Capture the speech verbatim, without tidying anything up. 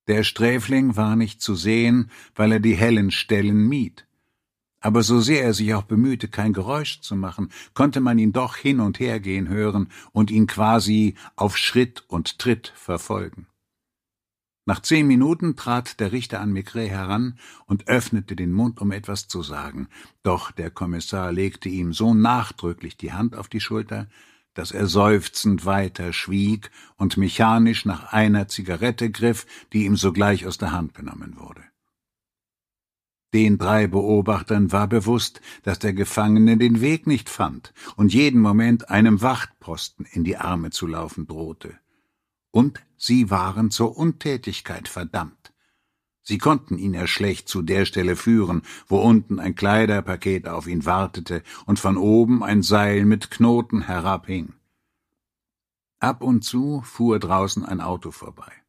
Der Sträfling war nicht zu sehen, weil er die hellen Stellen mied. Aber so sehr er sich auch bemühte, kein Geräusch zu machen, konnte man ihn doch hin und her gehen hören und ihn quasi auf Schritt und Tritt verfolgen. Nach zehn Minuten trat der Richter an Maigret heran und öffnete den Mund, um etwas zu sagen. Doch der Kommissar legte ihm so nachdrücklich die Hand auf die Schulter, dass er seufzend weiter schwieg und mechanisch nach einer Zigarette griff, die ihm sogleich aus der Hand benommen wurde. Den drei Beobachtern war bewusst, dass der Gefangene den Weg nicht fand und jeden Moment einem Wachtposten in die Arme zu laufen drohte. Und sie waren zur Untätigkeit verdammt. Sie konnten ihn ja schlecht zu der Stelle führen, wo unten ein Kleiderpaket auf ihn wartete und von oben ein Seil mit Knoten herabhing. Ab und zu fuhr draußen ein Auto vorbei.